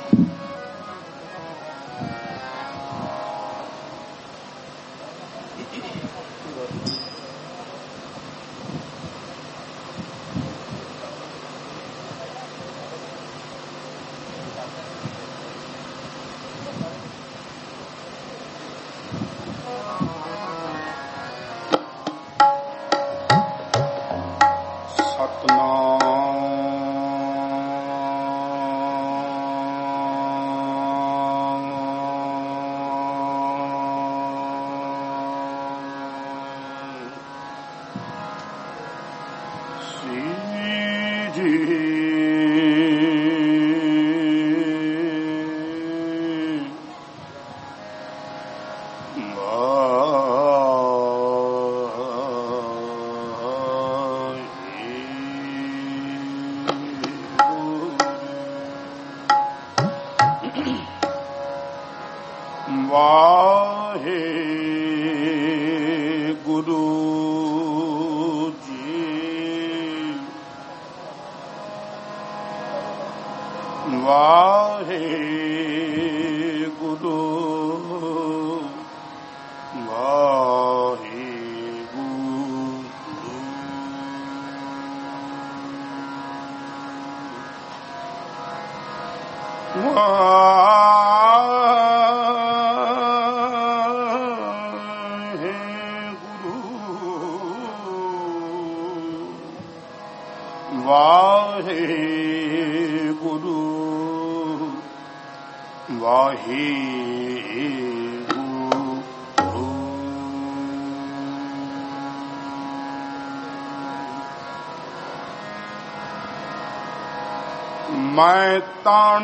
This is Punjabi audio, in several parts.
मैं ताण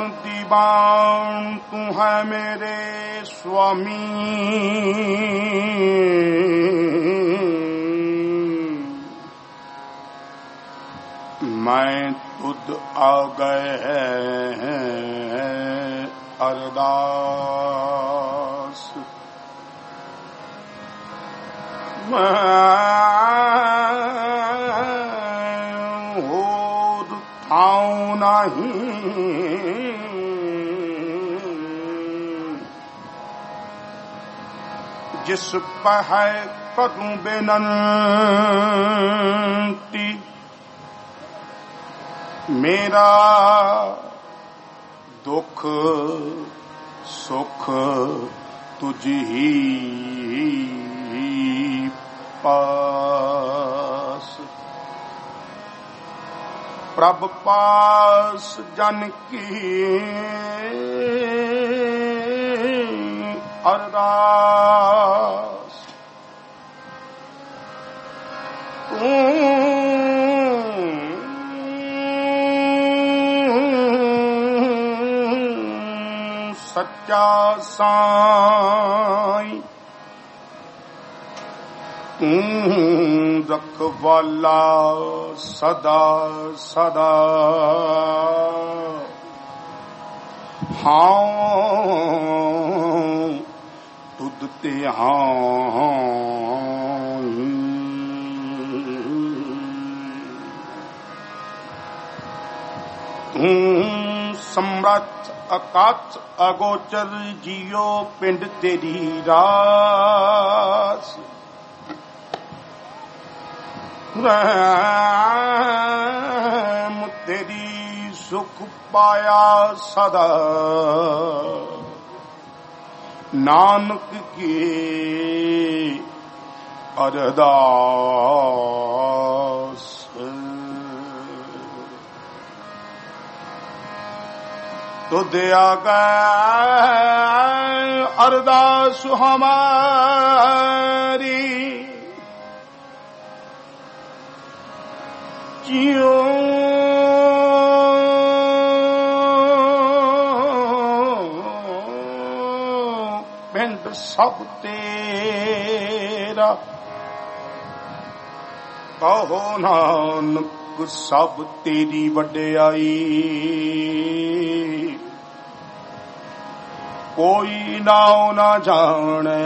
दीवान तू है मेरे स्वामी, मैं तुद आ गए अरदास, जिस पर है करूं बेनंती, मेरा दुख सुख तुझ ही पास, प्रभ पास जन की अरदास, तू सच्चा साईं, तू रखवाला सदा सदा, हाँ तुद ते हाँ, तू सम्राट अकाच अगोचर जियो पिंड तेरी रास, रहम तेरी सुख पाया सदा, नानक की अरदास। तो दया गए अरदास हमारी, जियो पिंड सब तेरा, कहो नानक सब तेरी वड्याई, कोई नाव ना जाने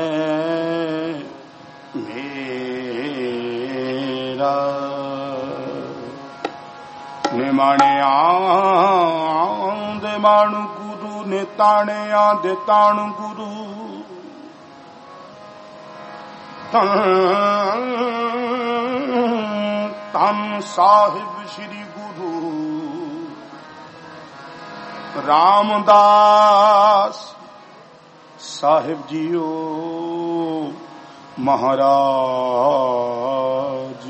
मेरा, निमाणे आंदे मानु ਗੁਰੂ ਨੇ ਤਾਣਿਆਂ ਦੇ ਤਾਣ ਗੁਰੂ ਧੰਨ ਸਾਹਿਬ ਸ੍ਰੀ ਗੁਰੂ ਰਾਮਦਾਸ ਸਾਹਿਬ ਜੀਓ ਮਹਾਰਾਜ।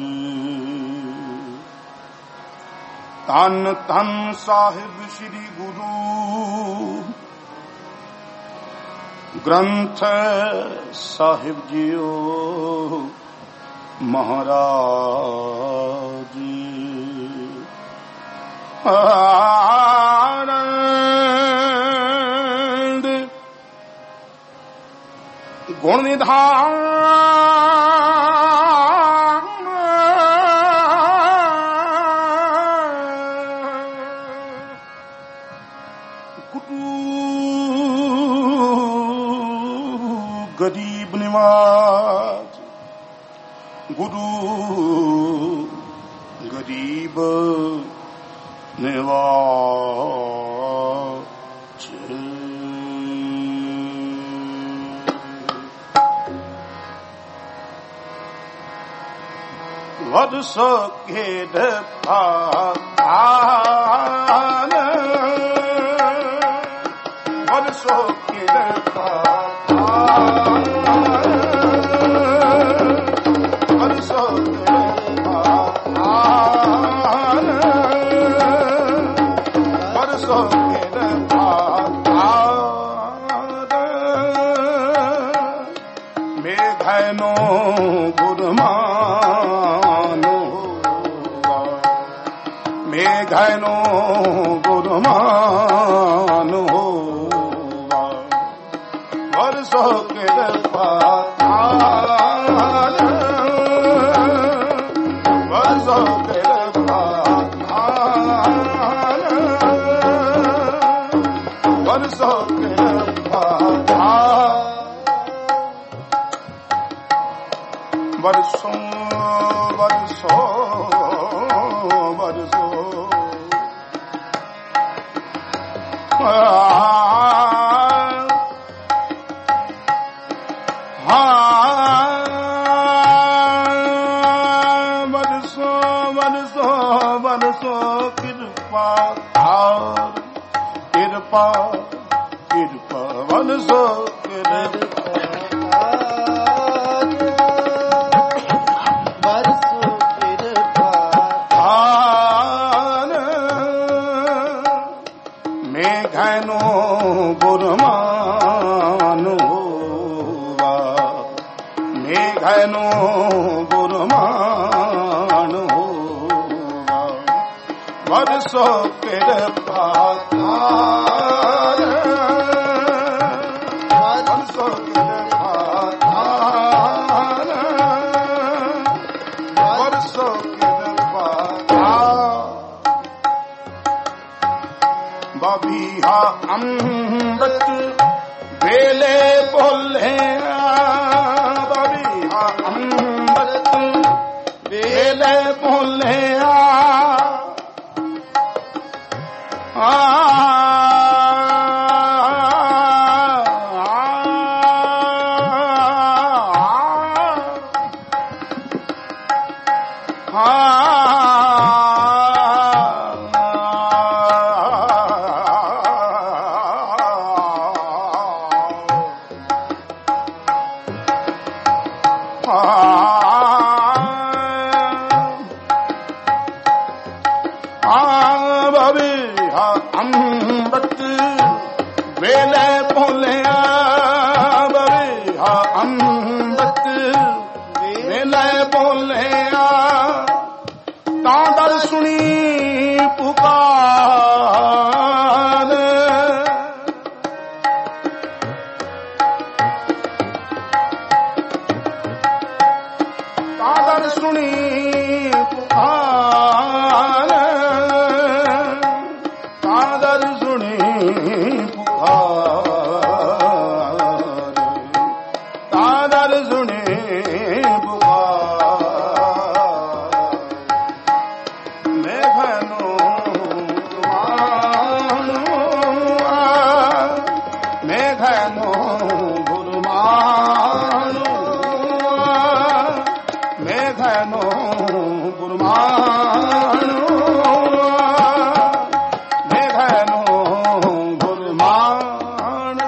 ਧੰਨ ਧੰਨ ਸਾਹਿਬ ਸ੍ਰੀ ਗੁਰੂ ਗ੍ਰੰਥ ਸਾਹਿਬ ਜੀਓ ਮਹਾਰਾਜ। ਆਨੰਦ ਗੁਣ ਨਿਧਾਨ ਗਰੀਬ ਨਿਵਾਜ ਗੁਰੂ ਗਰੀਬ ਨਿਵਾਜ। ਵਰਸ ਖੇਡ ਪਾਨ ਵਰਸ ਖੇਡ ਮੇਘੈਨੋ ਗੁਰਮਾਨੋ ਮੇਘੈਨੋ ਗੁਰਮਾਨੋ ਵਰਸੋ ਕਿਰਪਾ ਵਰਸੋ ਕਿਰਪਾ ਵਰਸੋ ਕਿਰਪਾ ਵਰਸੋ ਵਰਸੋ ਵਰਸੋ ਵਰਸੋ ਵਰਸੋ ਵਰਸੋ ਕਿਰਪਾ ਕਿਰਪਾ ਕਿਰਪਾ ਵਰਸੋ ਕਿਰਪਾ ਮੇਘੈਨੋ ਗੁਰਮਾਨੋ ਮੇਘੈਨੋ ਗੁਰਮਾਨੋ ਵਰਸੋ ਕਿਰਪਾ ਵਰਸੋ ਕਿਰਪਾ ਵਰਸੋ ਕਿਰਪਾ ਬਬੀਹਾ ਅੰਮ੍ਰਿਤ ਵੇਲੇ ਭੁੱਲਿਆ ਬਬੀਹਾ ਅੰਮ੍ਰਿਤ ਵੇਲੇ ਭੁੱਲਿਆ ਬਬੀਹਾ ਅੰਮ੍ਰਿਤ ਵੇਲੇ ਭੁੱਲਿਆ ਬਬੀਹਾ ਅੰਮ੍ਰਿਤ ਵੇਲੇ ਭੁੱਲਿਆ ਤਾਂ ਦਰ ਸੁਣੀ ਪੁਕਾਰ ਤਾਂ ਦਰ ਸੁਣੀ ਪੁਕਾਰ ਤਾਦਰ ਸੁਣੀ ਪੁਕਾਰ ਤਾਦਰ ਸੁਣੀ ਪੁਕਾਰ ਮੇਘਨੋ ਗੁਰਮਾਨੋ ਮੇਘਨੋ ਗੁਰਮਾਨੋ ਮੇਘਨੋ ਗੁਰਮਾਨੋ ਮੇਘਨੋ ਗੁਰਮਾਨ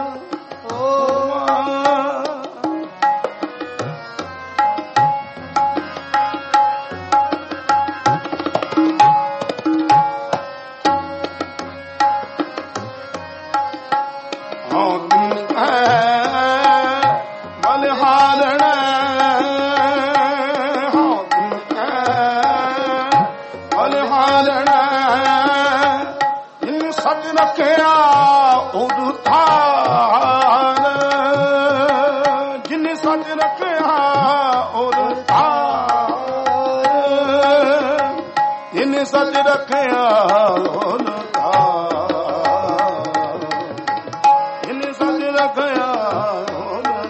ਸੱਚ ਰੱਖਿਆ ਉਹਨੂੰ ਇਹਨੇ ਸੱਚ ਰੱਖਿਆ ਉਹਨੂੰ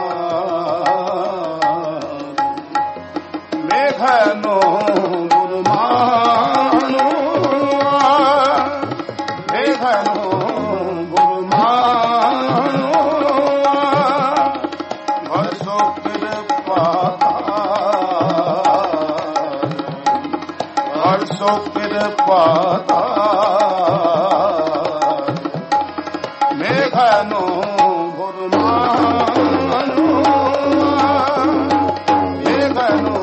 ਮੇਘਨੋ ਗੁਰਮਾਨੋ ਮੇਘਨੋ ਗੁਰਮਾਨੋ ਵਰਸੋ ਕਿਰਪਾ ਸੋ ਕਿਰਪਾ ਮੇਘਨੋ ਗੁਰਮਾਨੋ ਮੇਘਨੋ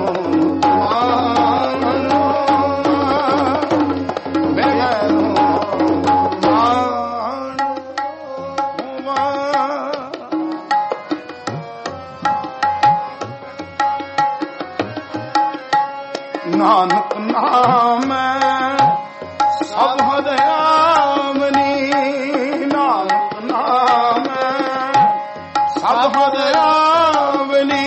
ਗੁਰਮਾਨੋ ਮੇਘਨੋ ਨਾਨਕ ਨਾਮ ਸਭ ਹਰਿਆਵਨੀ ਨਾਨਕ ਨਾਮ ਸਭ ਹਰਿਆਵਨੀ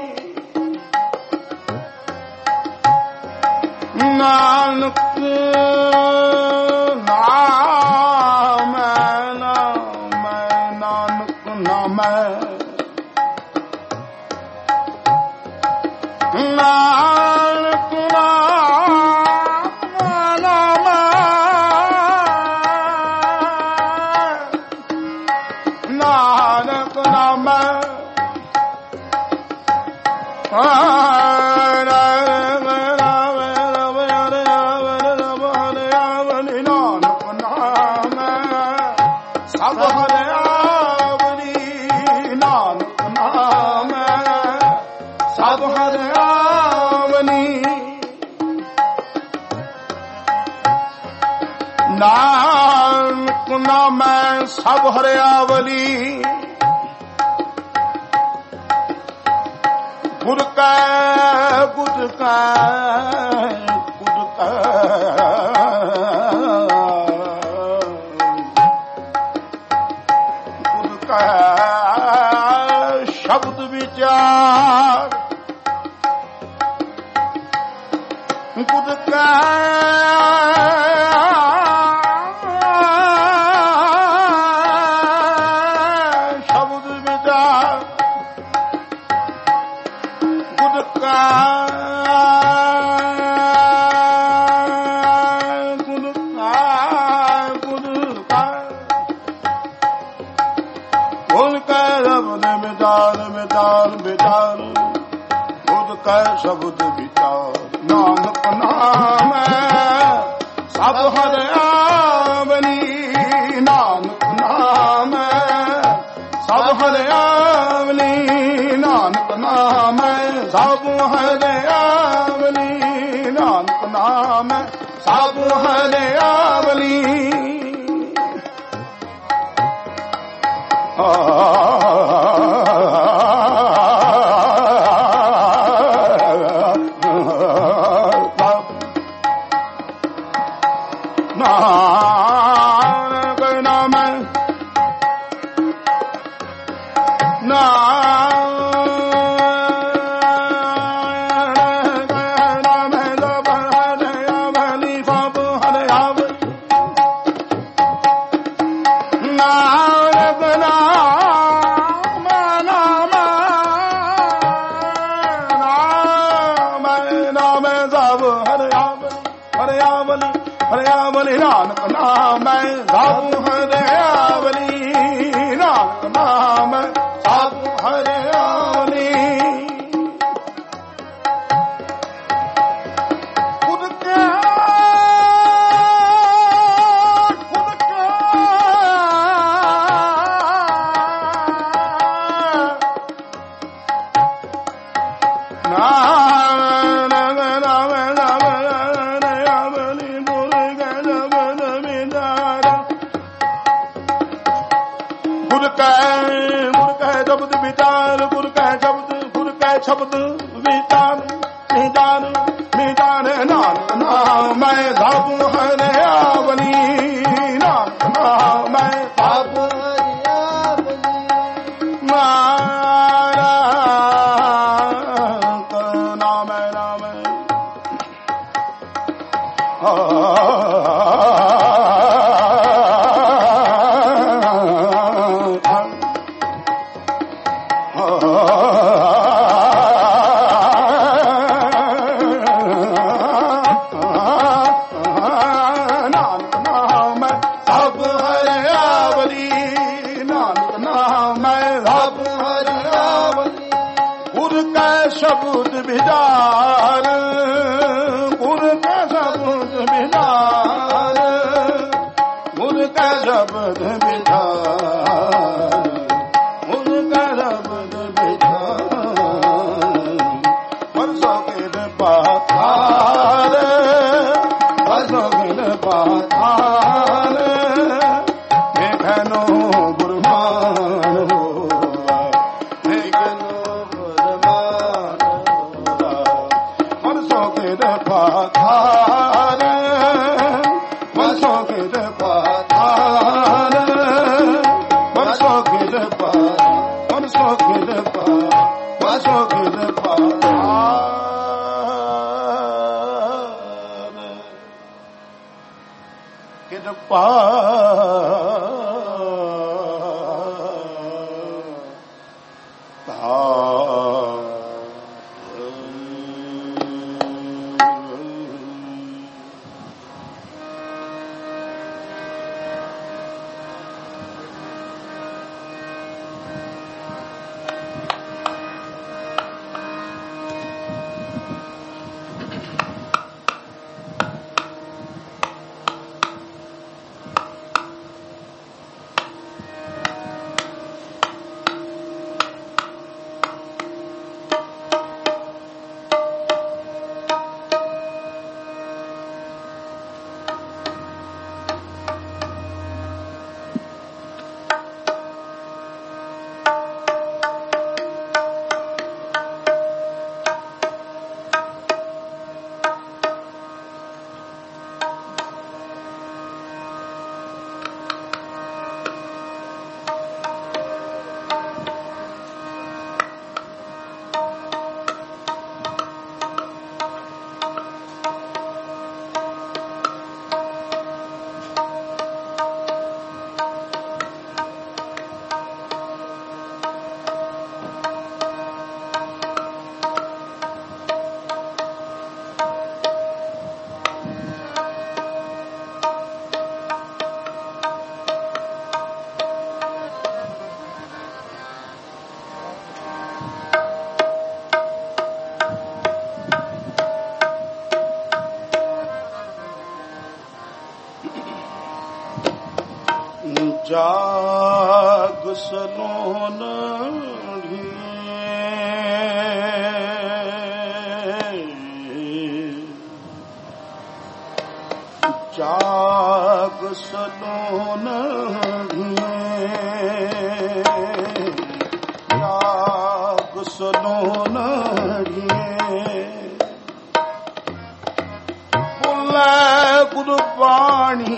ਨਾਨਕ ਨਾਮ ਨਾਨਕ ਨਾਮ ਨਾਨਕ ਨਾਮ ਸਭ ਹਰਿਆਵਲੀ ਗੁਰ ਕੈ ਗੁਰ ਕੈ ਗੁਰ ਕੈ ਗੁਰ ਕੈ ਸ਼ਬਦ ਵਿਚਾਰ ਗੁਰ ਕੈ ਸ਼ਬਦ ਵਿਚਾਰ ਨਾਨਕ ਨਾਮ ਸਭ ਹਰਿਆਵਨੀ ਨਾਨਕ ਨਾਮ ਸਭ ਹਰਿਆਵਨੀ ਨਾਨਕ ਨਾਮ ਸਭ ਹਰਿਆਵਨੀ ਨਾਨਕ ਨਾਮ ਸਭ ਹਰਿਆਵਨੀ ਨਾਨਕ ਨਾਮ ਕੈ ਸ਼ਬਦ ਵਿਚਾਰ ਗੁਰ ਕੈ ਸ਼ਬਦ ਵਿਚਾਰ ਨਿਦਾਨ ਨਾਨਕ ਨਾਮ ਮੈਂ ਧਾਪੂ ਹਰਿ ਆਵਨੀ ਨਾਨਕ ਨਾਮ ਮੈਂ ਧਾਪੂ ਹਰਿ ਆਵਨੀ ਨਾਮ ਸ਼ਬਦ ਵਿਚਾਰ ਗੁਰ ਕੈ ਸ਼ਬਦ ਵਿਚਾਰ ਗੁਰ ਕੈ ਸ਼ਬਦ ਵਿਚਾਰ ਗੁਰ ਕੈ ਸ਼ਬਦ ਵਿਚਾਰ ਪਰਸੋ ਕੇ ਪਾਤਾਰ ਪਰਸੋ ਕੇ ਪਾਤਾਰ ਦੇਖਨੋ ਗੁਰਮਾਨ ਹੋਵਾ ਦੇਖਨੋ ਪਾਤਾਰ ਬਰਸੋ ਕੇ ਪਾਤਾਰ ਬਰਸੋ ਕੇ ਬਰਸੋ ਕੇ ਬਰਸੋ ਕੇ ਪਾਤਾਰ ਕਿਰਪਾ ਜਾਗ ਸਲੋਨ ਜਾਗ ਸਲੋਨ ਜਾਗ ਸਲੋਨ ਬੋਲੇ ਗੁਰਬਾਣੀ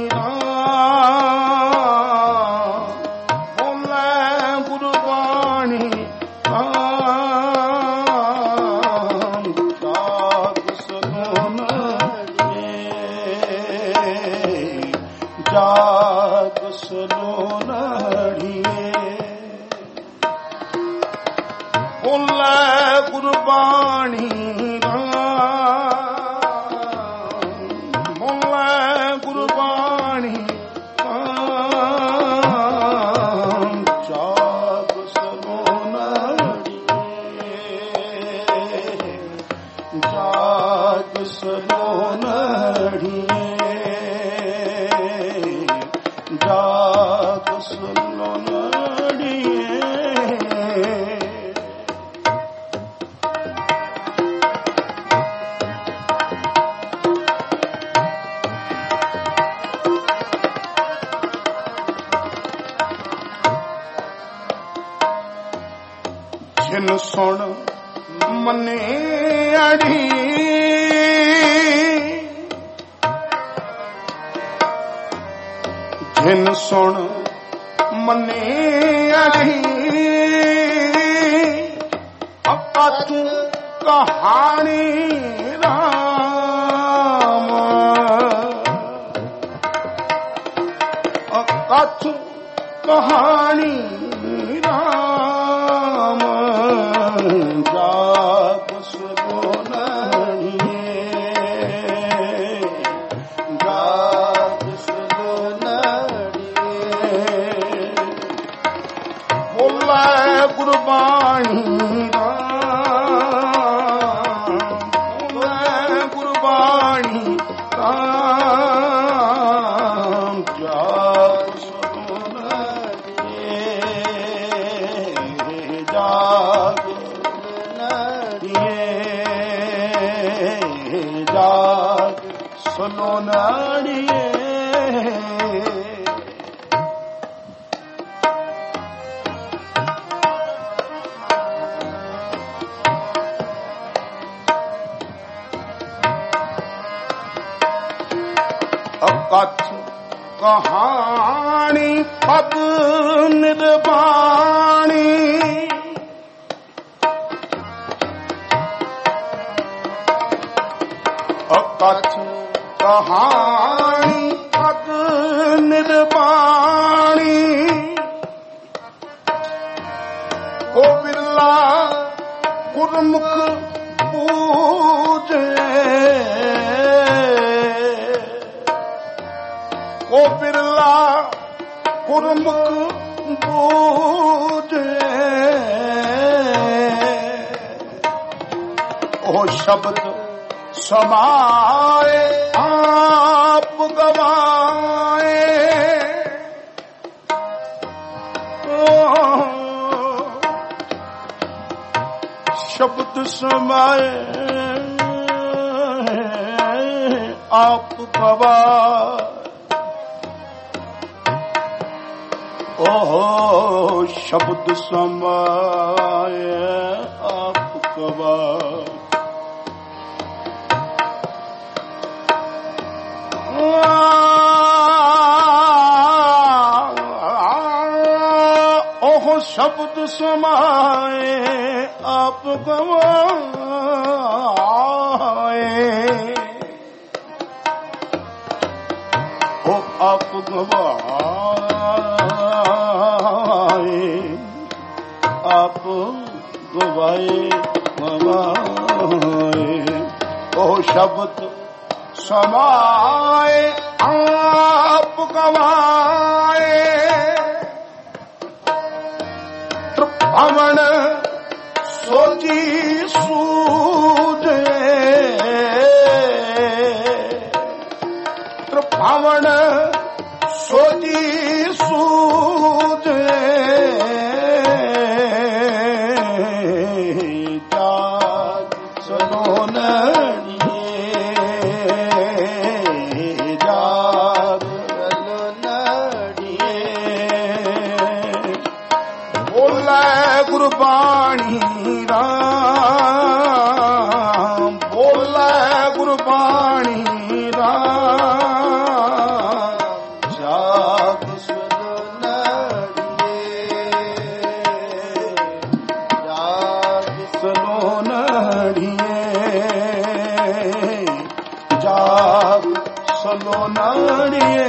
ਜਾਗ ਸਲੋਨ ਬੋਲੇ ਗੁਰਬਾਣੀ ਬੋਲੇ ਗੁਰਬਾਣੀ ਜਾਗ ਸਲੋਨ ਜਾਗ ਸਲੋਨ ਜਾਗ ਸਲੋਨ ਜਿਨ ਸੁਣ ਮਨੇ ਅੜੀ ਜਿਨ ਸੁਣ ਮਨੇ ਅੜੀ ਅਕਥ ਕਹਾਣੀ ਰਾਮ ਅਕਥ ਕਹਾਣੀ ਰਾਮ ਜਾਪ ਸੁਣੀਏ ਜਾਪ ਸੁਣੀਏ ਬੋਲੇ ਗੁਰਬਾਣੀ ਬੋਲੇ ਗੁਰਬਾਣੀ ਰਾਮ ਜਾਪ ਸੁਨੋ ਨਾੜੀਏ ਅਕਥ ਕਹਾਣੀ ਪਦ ਨਿਰਬਾਣੀ ਅਕਥ ਕਹਾਣੀ ਪਦ ਨਿਰਬਾਣੀ ਕੋ ਬਿਰਲਾ ਗੁਰਮੁਖ ਪੂਜੇ ਕੋ ਬਿਰਲਾ ਗੁਰਮੁਖ ਪੂਜੇ ਉਹ ਸ਼ਬਦ ਸਮਾਏ ਆਪ ਗਵਾਏ ਸ਼ਬਦ ਸਮਾਏ ਆਪ ਗਵਾਏ ਓਹ ਸ਼ਬਦ ਸਮਾਏ ਆਪ ਗਵਾਏ ਉਹ ਸ਼ਬਦ ਸਮਾਏ ਆਪ ਗਵਾਏ ਉਹ ਆਪ ਗਵਾਏ ਆਪ ਗਵਾਏ ਉਹ ਸ਼ਬਦ ਸਮਾਏ ਆਪ ਗਵਾਏ ਤ੍ਰਿਭਵਨ ਸੋਚੀ ਸੂਝੇ ਤ੍ਰਿਭਵਨ ਸੋਚੀ ਸੂਝੇ ਜਾਗ ਸੁਨੋ ਗੁਰਬਾਣੀ ਰਾਮ ਬੋਲੇ ਗੁਰਬਾਣੀ ਰਾਮ ਜਾਗ ਸੁਨੋ ਨਾੜੀਏ ਜਾਗ ਸੁਨੋ ਨਾੜੀਏ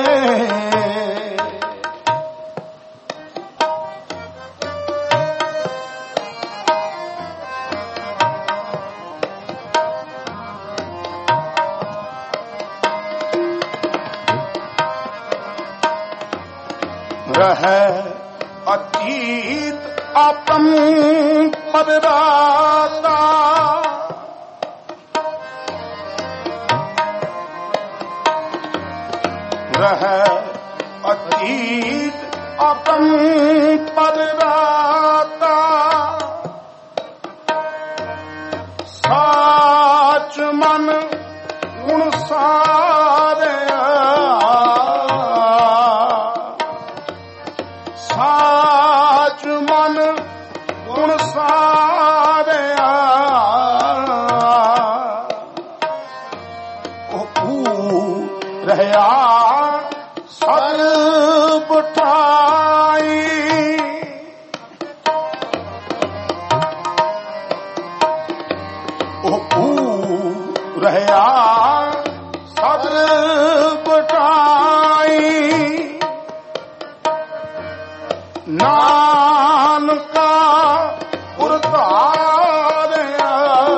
ਰਹਿ ਅਤੀਤ ਆਪਨ ਪਦਰਾਤਾ ਰਹਿ ਅਤੀਤ ਆਪਨ ਪਦਰਾਤਾ ਸਾਚ ਮਨ ਗੁਣ ਸਾਰਿਆ ਸਾਚ ਮਨ ਗੁਣ ਸਾਰਿਆ ਨਾਨਕਾ ਗੁਰ ਧਾਰਿਆ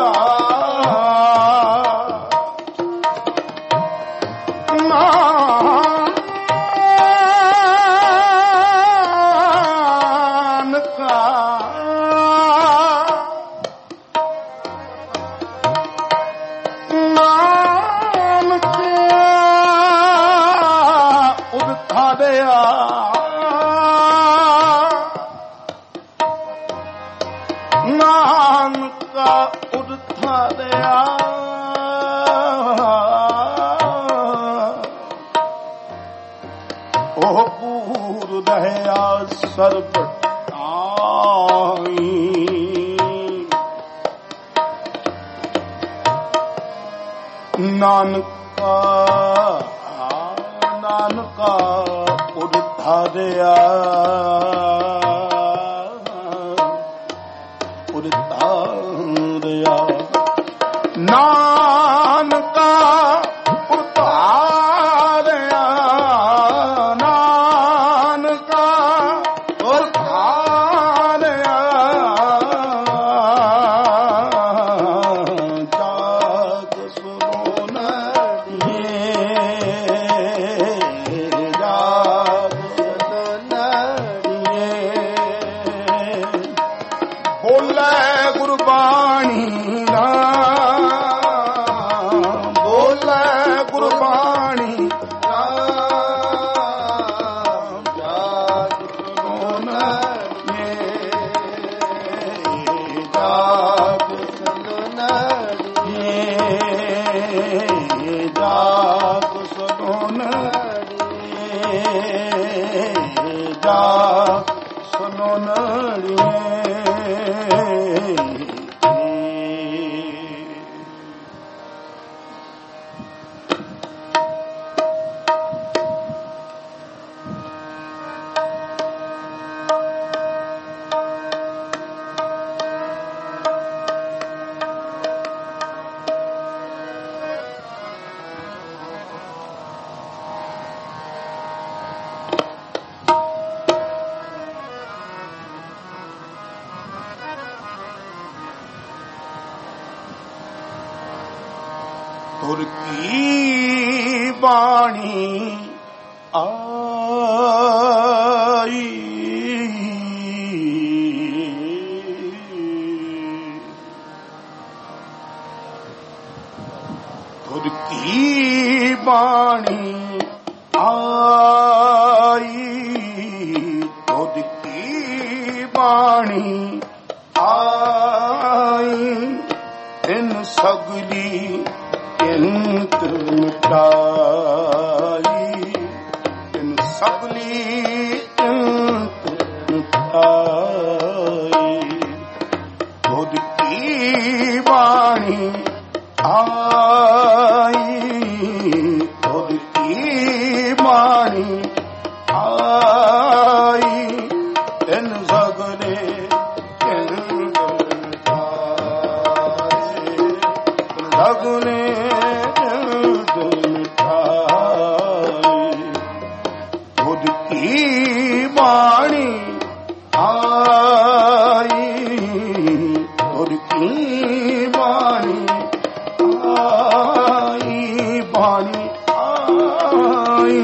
ਸਰਬ ਆਈ ਨਾਨਕਾ ਨਾਨਕਾ ਉਧਾਰਿਆ ਉਧਾਰਿਆ ਨਾਨਕਾ ਉਧਾਰਿਆ ਗੁਰ ਕੀ ਬਾਣੀ ਆਈ ਗੁਰ ਕੀ ਬਾਣੀ ਆਈ ਗੁਰ ਕੀ ਬਾਣੀ ਆਈ ਇਨ ਸਗਲੀ ਇੰਤ ਮਿਟਾਈ ਇਨ ਸਗਲੀ ਇੰਤ ਮਿਟਾਈ ਗੁਰ ਕੀ ਬਾਣੀ ਆਈ ਗੁਰ ਕੀ ਬਾਣੀ ਆਈ ਇਨ ਸਗਲੇ ਇੰਤ ਮਿਟਾਈ ਸਗਲੇ ਬਾਣੀ ਆਈ ਗੁਰ ਕੀ ਬਾਣੀ ਆਈ ਬਾਣੀ ਆਈ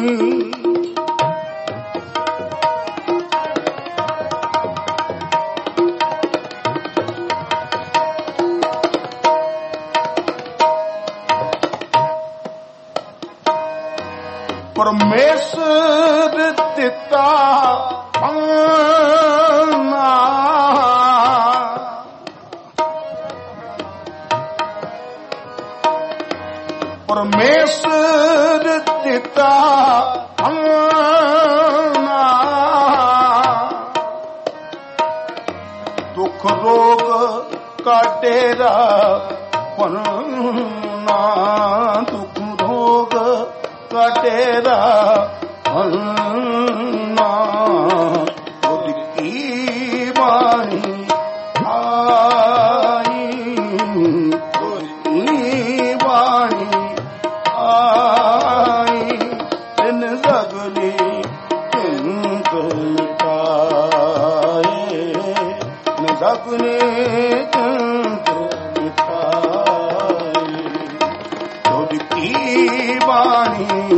ਪਰਮੇਸ਼ਰ ਦਿੱਤਾ ਪਰਮੇਸ਼ਰ ਦਿੱਤਾ ਦੁੱਖ ਰੋਗ ਕਾਟੇਰਾ ਪਰਨਾ ਦੁੱਖ ਰੋਗ ਕਾਟੇਰਾ ਪਰਨਾ ਗੁਰ ਕੀ ਬਾਣੀ ਆਈ ਗੁਰ ਕੀ ਬਾਣੀ ਆਈ ਤਿਨ ਸਗਲੀ ਤਿਨ ਮਿਟਾਈ सपने खुद की बाणी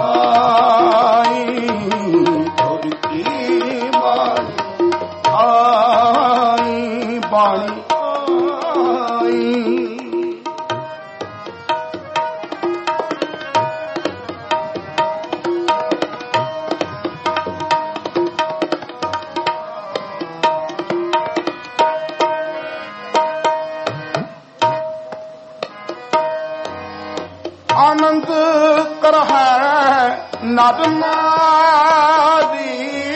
आई, खुद की बाणी आई, बाणी आई। आनंद कर है नर नारी,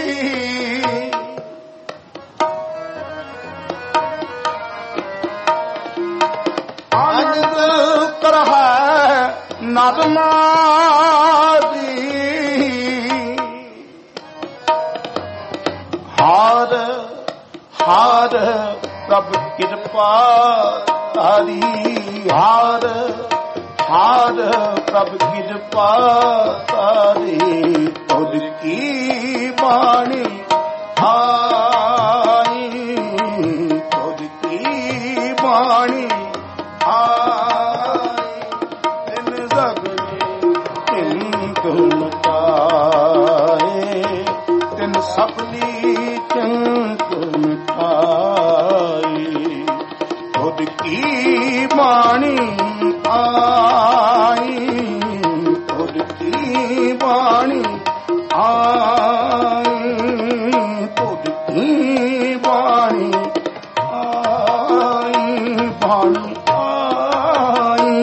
आनंद कर है नर नारी, हार हार प्रभ कृपा तारी, हार हार प्रभ कृपा तारी, खुद की बाणी आई, खुद की बाणी आई। तिन सगले चिंत मिटाए, तिन सगली चिंत मिटाई, खुद की बाणी आई, खुद की बाणी आई, खुद की बाणी आई, बाणी आई।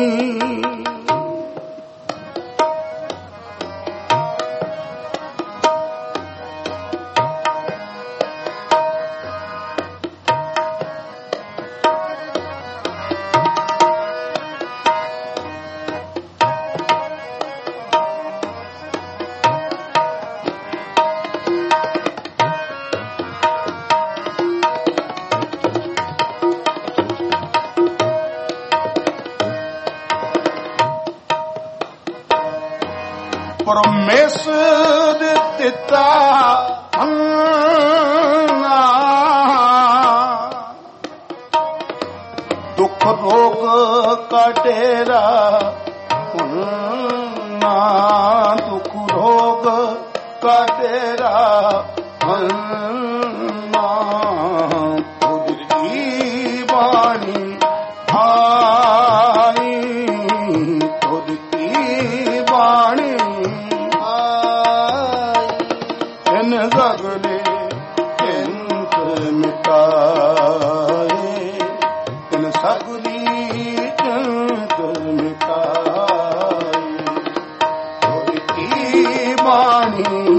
परमेश्वर दिता अन्ना, दुख रोग का डेरा अन्ना, दुख रोग का डेरा अन्ना, खुद की बाणी आई, खुद की बाणी सगले चिंत मिटाए, तिन सगली चिंत मिटाए, खुद की बाणी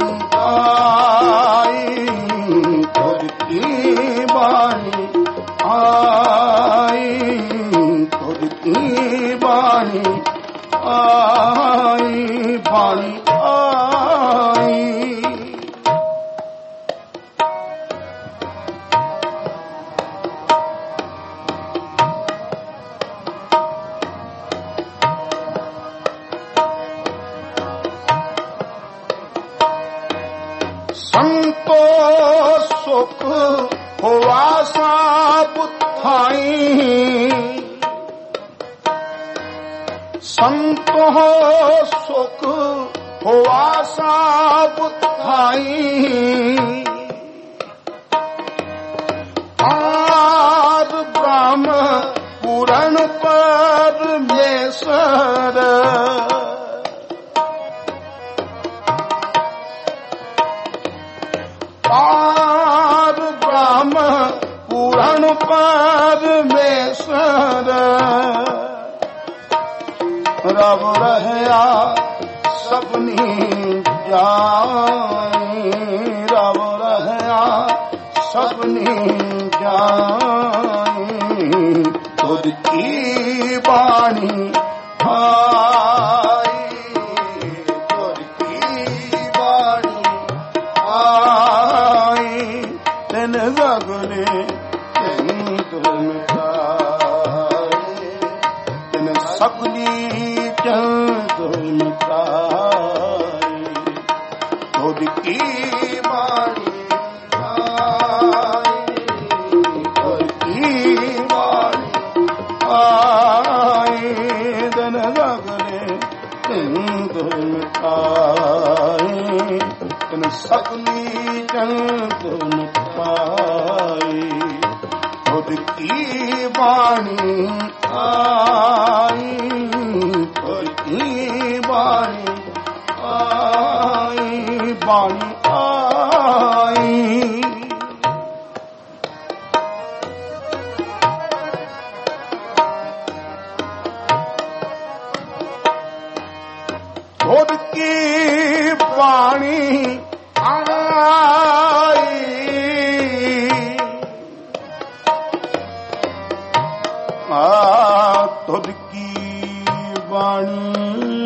आई, खुद की बाणी आई, खुद की बाणी आई, बाणी आई। संतोष सुख होवा साप थाई, संतोष सुख होवा साप थाई, आर ब्रह्म पूरण परमेश्वर, पार ब्रह्म पूरण परमेश्वर, रब रहया सबनी जानी, रब रहया सबनी जानी, खुद की बाणी आई, खुद की बाणी आई, तिन सगले चिंत मिटाए, तिन सगली चिंत मिटाए, खुद की बाणी आई, खुद ਚੰਤ ਮਿਟਾਈ ਤੁਧ ਕੀ ਬਾਣੀ ਆਈ ਤੁਧ ਕੀ ਬਾਣੀ ਆਈ ਬਾਣੀ ਆਈ ਤੁਧ ਕੀ ਬਾਣੀ ਆਈ ਤੁਧ ਕੀ ਬਾਣੀ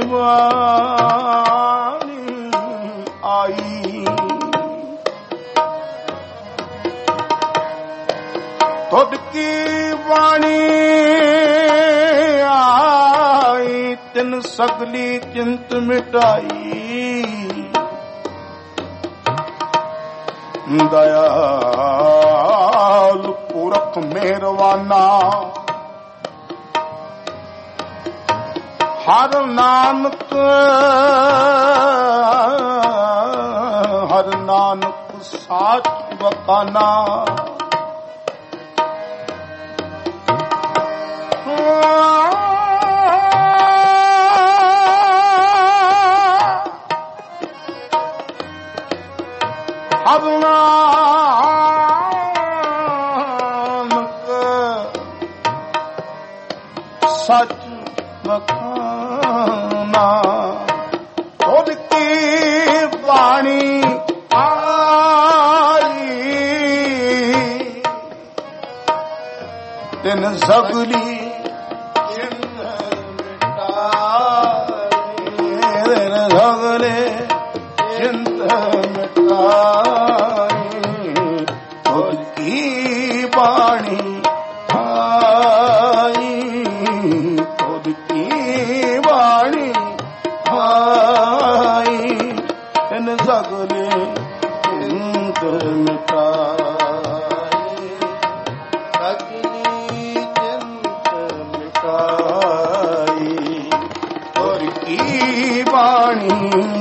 ਆਈ ਤੁਧ ਕੀ ਬਾਣੀ ਆਈ ਤਿਨ ਸਗਲੀ ਚਿੰਤ ਮਿਟਾਈ ਦਇਆਲ ਪੁਰਖ ਮਿਹਰਵਾਨਾ ਹਰ ਨਾਨਕ ਸਾਚ ਬਕਾਨਾ ਹਰ ਨਾਨਕ ਸਚ ਬਖਾਨਾ ਤੁਧ ਕੀ ਬਾਣੀ ਆਈ ਤਿਨ ਸਗਲੀ ਚਿੰਤ ਮਿਟਾਈ ਤਿਨ ਸਗਲੇ ਚਿੰਤ ਮਿਟਾਈ ਤੁਧ ਕੀ ਬਾਣੀ ਆਈ ਤੁਧ ਕੀ ਬਾਣੀ ਆਈ ਤਿਨ ਸਗਲੇ ਚਿੰਤ ਮਿਟਾਈ ਸਗਲੀ ਚਿੰਤ ਮਿਟਾਈ ਤੁਧ ਕੀ ਬਾਣੀ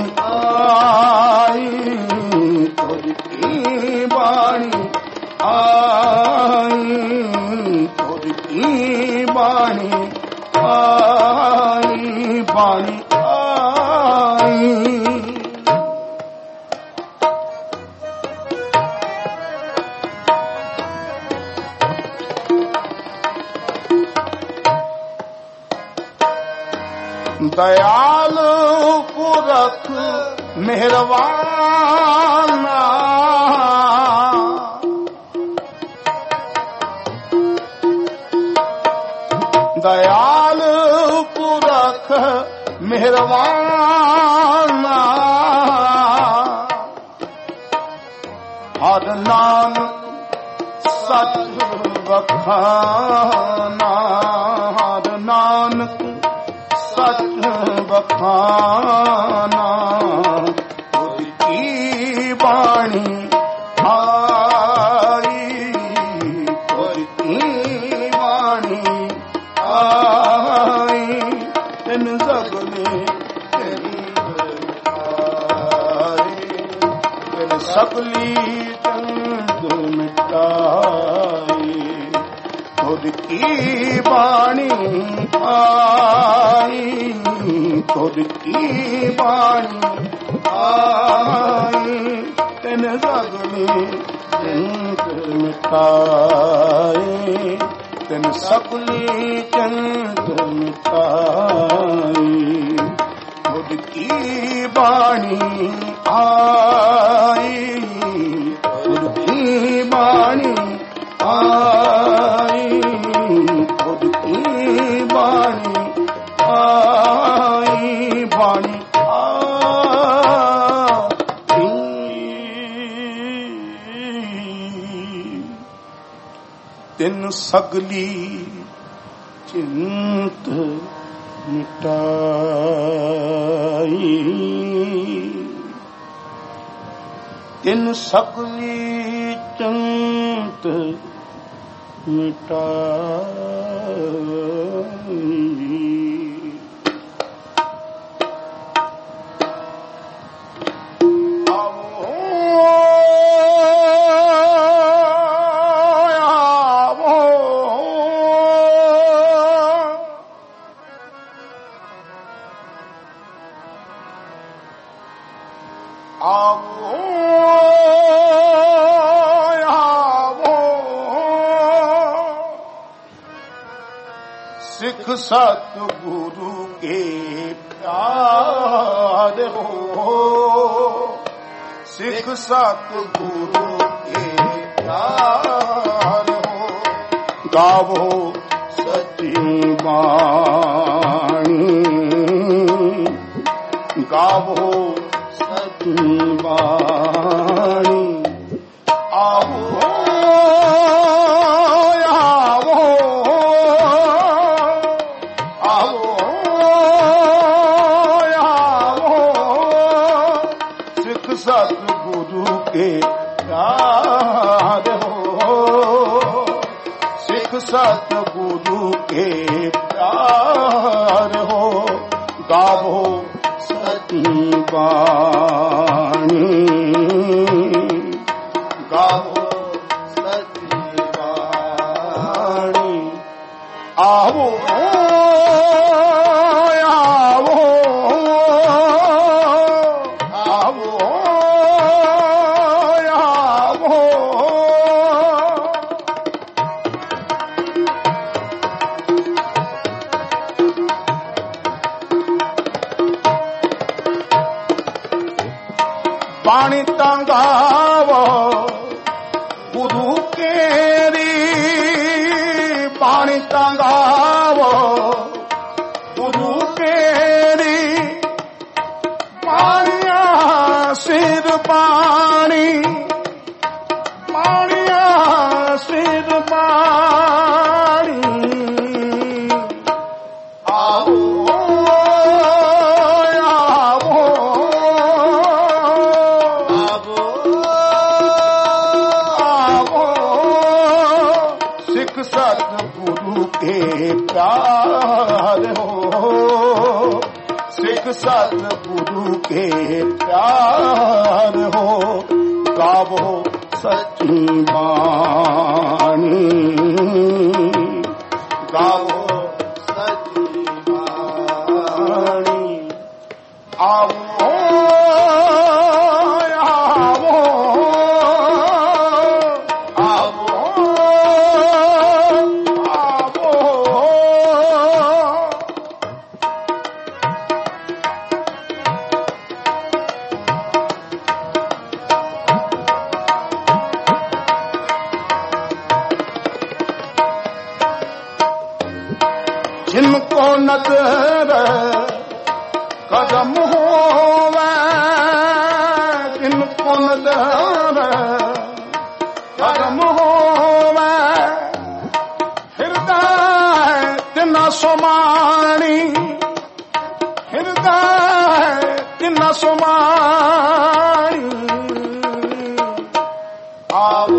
ਆਈ ਤੁਧ ਕੀ ਬਾਣੀ ਆਈ ਤੁਧ ਕੀ ਬਾਣੀ ਆਈ ਬਾਣੀ ਆਈ ਦਇਆਲ ਪੁਰਖ ਮਿਹਰਵਾਨਾ ਦਇਆਲ ਪੁਰਖ ਮਿਹਰਵਾਨਾ ਹਰ ਨਾਨਕ ਸਚ ਬਖਾਨਾ ਹਰ ਨਾਨਕ ਸਚ ਬਖਾਨਾ ਤੁਧ ਕੀ ਬਾਣੀ ਆਈ ਤੁਧ ਕੀ ਬਾਣੀ ਆਈ ਤਿਨ ਸਗਲੇ ਤਿਨ ਸਗਲੀ ਚੰਦ ਮਿਟਾਈ ਤੁਧ ਕੀ ਬਾਣੀ ਆਈ ਤੁਧ ਕੀ ਬਾਣੀ ਆਈ ਤਿਨ ਸਗਲੇ ਚਿੰਤ ਮਿਟਾਈ ਤਿਨ ਸਗਲੀ ਚਿੰਤ ਮਿਟਾਈ ਤੁਧ ਕੀ ਬਾਣੀ ਆਈ ਤੁਧ ਕੀ ਬਾਣੀ ਆਈ ਤੁਧ ਕੀ ਬਾਣੀ ਆਈ ਬਾਣੀ ਤਿਨ ਸਗਲੀ ਚਿੰਤ ਮਿਟਾਈ ਤਿਨ ਸਗਲੀ ਚਿੰਤ ਮਿਟਾਈ ਆਵੋ सिख सतगुरु के प्यार हो, सिख सतगुरु के प्यार हो, गावो सच्ची बाणी, गावो सच्ची बाणी। आओ सतगुरु के प्यार हो, सिख सतगुरु के प्यार हो, गावो सच्ची बाणी, गावो सच्ची बाणी। आओ बाणी तंगावो गुरु केरी, बाणी तंगावो गुरु केरी, पानिया सिर पानी, पानिया सिर पानी। आओ सतगुरु के प्यार हो, सिख सतगुरु के प्यार हो, गावो सच्ची बाणी, गावो सच्ची बाणी। आओ जिनको नजर करम होवे, जिनको नजर करम होवे, हृदय तिना सुमानी, हृदय तिना सुमानी। आओ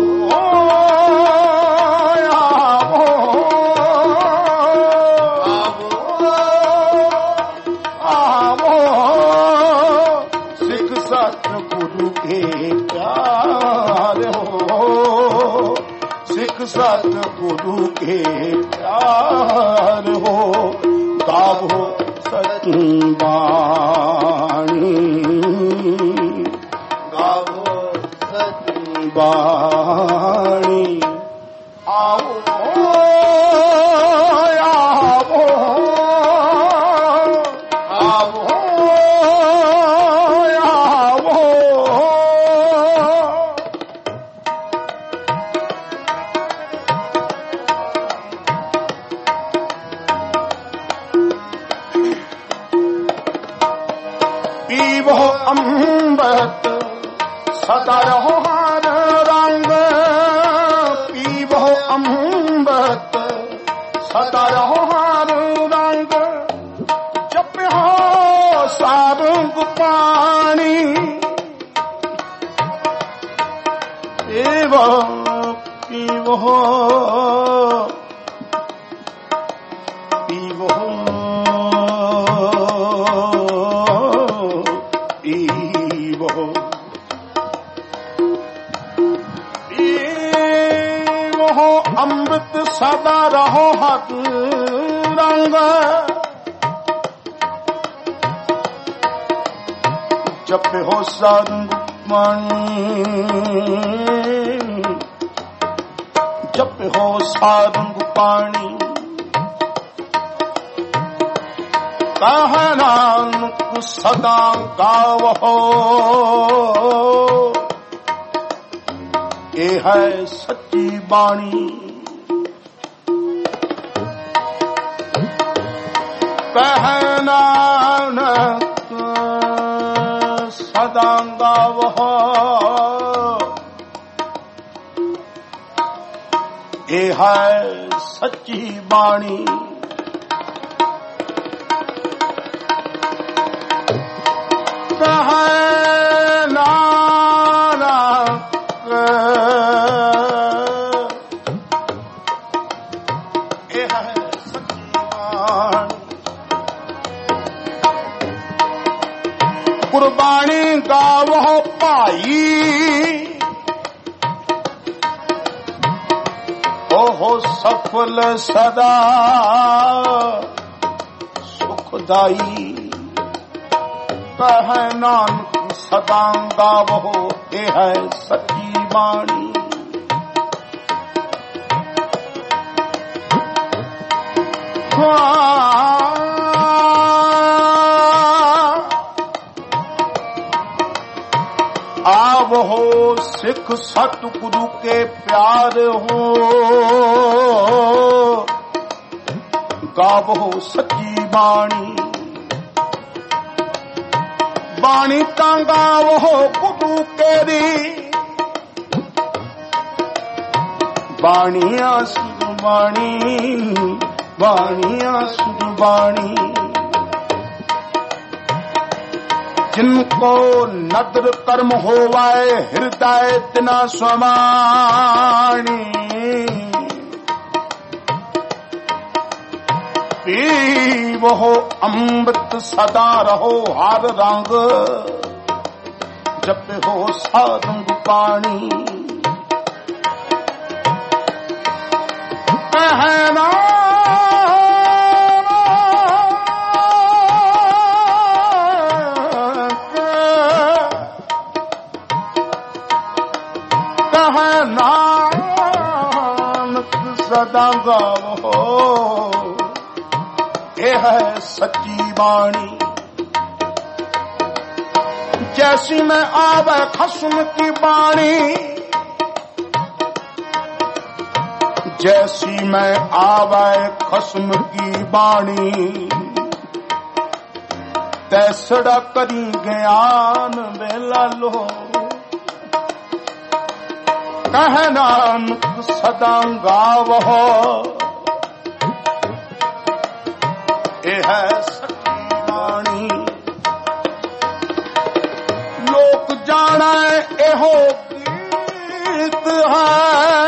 सतगुरु के प्यार हो, सिख सतगुरु के प्यार हो, गावो सच्ची बाणी, गावो सच्ची बाणी। आओ पीवो अमृत सदा रहो हर रंग, पीवो अमृत सदा रहो हर रंग, जपो सारंग पानी, पीवो पीवो पीवो अमृत सदा रहो हर रंग, जपो सारंग पानी, जपो सारंग पानी। ਕਹੈ ਨਾਨਕ ਸਦਾ ਗਾਵੋ ਇਹ ਹੈ ਸੱਚੀ ਬਾਣੀ ਕਹੈ ਨਾਨਕ ਸਦਾ ਗਾਵੋ ਇਹ ਹੈ ਸੱਚੀ ਬਾਣੀ ਕਹੈ ਨਾਨਕ ਇਹ ਹੈ ਸੱਚੀ ਬਾਣੀ ਗੁਰਬਾਣੀ ਗਾਵੋ ਭਾਈ ਉਹ ਸਫਲ ਸਦਾ ਸੁਖਦਾਈ ਕਹੈ ਨਾਨਕ ਸਦਾ ਗਾਵੋ ਇਹ ਹੈ ਸੱਚੀ ਬਾਣੀ आवो सिख सतगुरु के प्यार हो गावो सच्ची बाणी बाणी तां गावो गुरु केरी बाणिया सुरबाणी बाणिया सुरबाणी जिनको नदर कर्म होवाए हृदय तिना स्वामी पीवो अमृत सदा रहो हर रंग जप हो सारंग पानी कहना नानक सदा गावो ये है सच्ची बाणी जैसी मैं आवे खसम की बाणी जैसी मैं आवे खसम की बाणी तैसड़ा करी ज्ञान बेला लो कह नानक सदा गावो ये है सच्ची बाणी लोक जाना एहो गीत है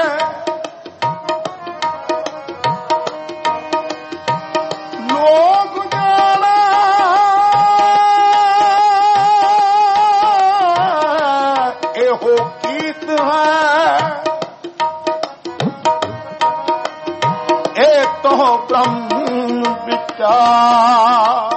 लोक जाना एहो गीत है तो ब्रह्म विचार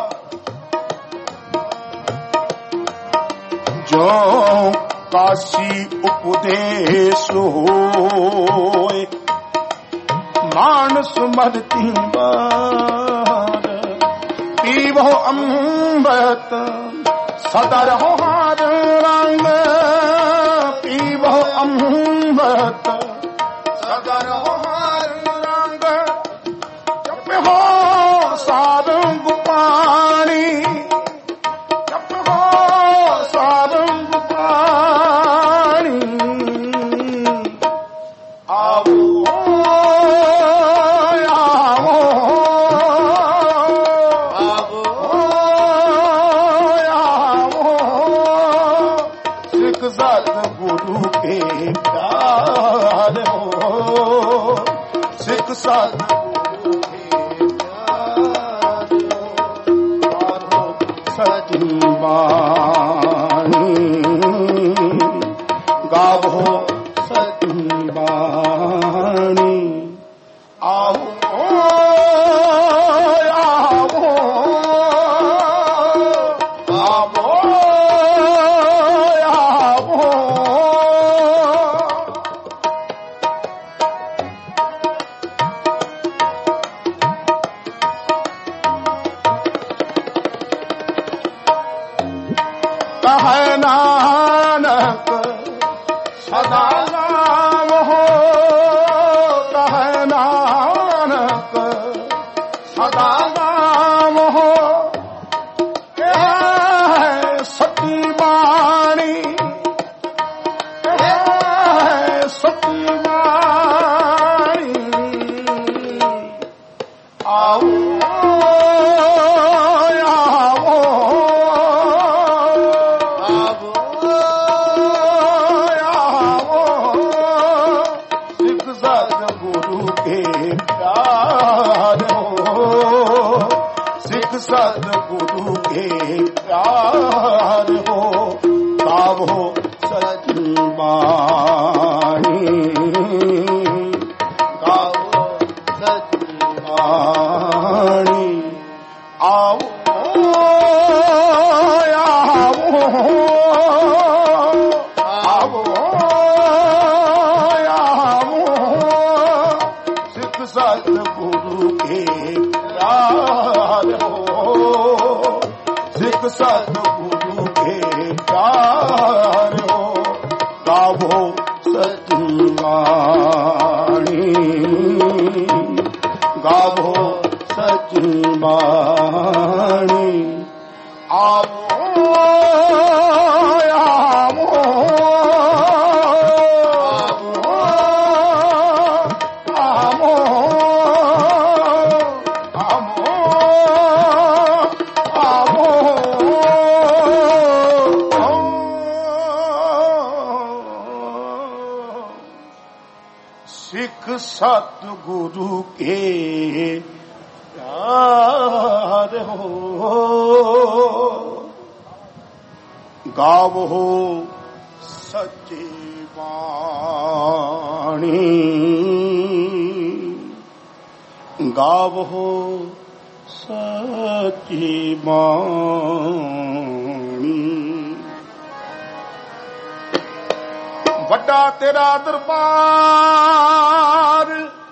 जो काशी उपदेश होए मानस मरती बार पीवो अमृत सदा रहो हर रंग पीवो अमृत सदा रहो सारंग पानी जप हो सारंग पानी आओ आओ आओ आओ सिख सतगुरु के प्यार हो सिख सतगुरु सच्ची बाणी गावो सच्ची बाणी आओ आओ आओ आओ ਸਦਾ ਨਾਮ ਹੋਤਾ ਹੈ ਨਾਨਕ ਸਦਾ ਨਾਮ ਹੋ ਹੈ ਸਤੀ ਬਾਣੀ ਹੈ ਸਤੀ ਬਾਣੀ ਆਓ सतगुरु के प्यार हो गावो सच्ची बाणी गावो सच्ची बाणी आओ सिख सतगुरु के प्यार सिख सतगुरु के प्यार हो गावो सच्ची बाणी गावो सच्ची बाणी आओ सिख सतगुरु के प्यार हो गावो सच्ची बाणी गावो सच्ची बाणी ਵੱਡਾ ਤੇਰਾ ਦਰਬਾਰ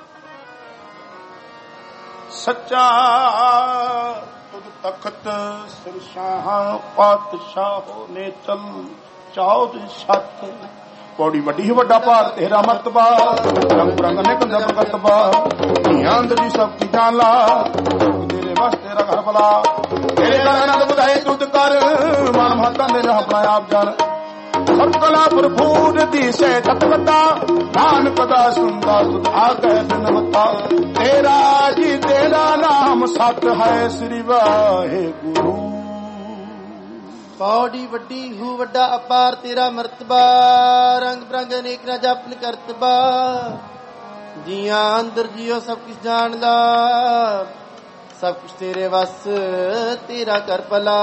ਸੱਚਾ ਤੁਧ ਤਖਤ ਸਿਰਸ਼ਾਹ ਪਾਤਸ਼ਾਹੋ ਨੇ ਚਲ ਚੌਦ ਸੱਤ ਪੌੜੀ ਵੱਡੀ ਵੱਡਾ ਭਾਰ ਤੇਰਾ ਮਰਤਬਾ ਰੰਗ ਰੰਗ ਨੇ ਕੰਦਾ ਪ੍ਰਗਟਬਾ ਧੀਆਂ ਅੰਦਰ ਦੀ ਸਭ ਚੀਜ਼ਾਂ ਲਾ ਤੇਰੇ ਵਾਸਤੇ ਤੇਰਾ ਘਰ ਭਲਾ ਤੇਰੇ ਘਰ ਆਨੰਦ ਵਧਾਏ ਤੁਧ ਕਰ ਮਨ ਮਹਤਾਂ ਦੇ ਆਪਣਾ ਆਪ ਜਾਣ सब कला भरपूर दिशे तत्वता नानक दा सुंदा सुधा कह बिनमता तेरा जी तेरा नाम सत है श्री वाहेगुरु पौड़ी वड्डी हूँ वड्डा अपार तेरा मर्तबा रंग बिरंग अनेक ना जपन करतबा जिया अंदर जियो सब कुछ जान ला सब कुछ तेरे वस तेरा कर भला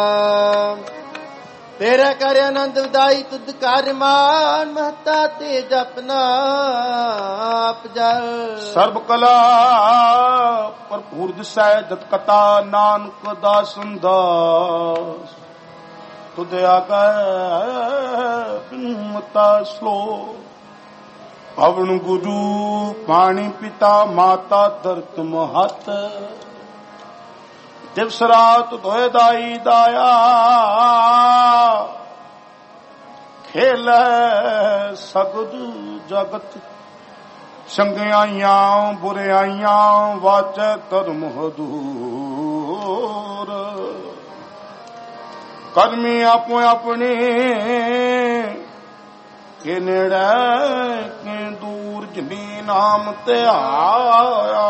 तेरा कर आनंद विदाई तुद कर मान महता ते जपना आप जा सर्व कला भरपूर दिसै जत कथा नानक दास दास तुद आगे बिनमता स्लो पवन गुरु पानी पिता माता धरत महत दिवस रात दोए दाई दाया खेल सगद जगत चंगियाइयां बुरियाइयां वाच कर्म हदूर कर्मी आपो अपने के नेड़े के दूर जिनी नाम ते आया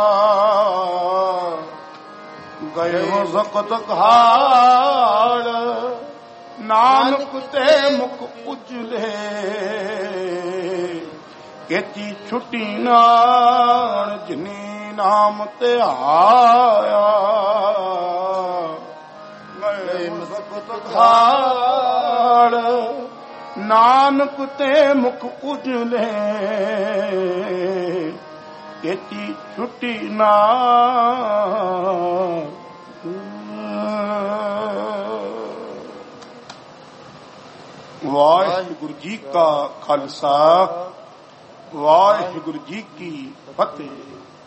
गए हो सकत घाड़ नानक ते मुख उजले केती छुट्टी नाल जिनी नाम ते आया गए हो सकत घाड़ नानक ते मुख उजले केती छुट्टी नाल वाहिगुरु जी का खालसा वाहिगुरु जी की फतेह।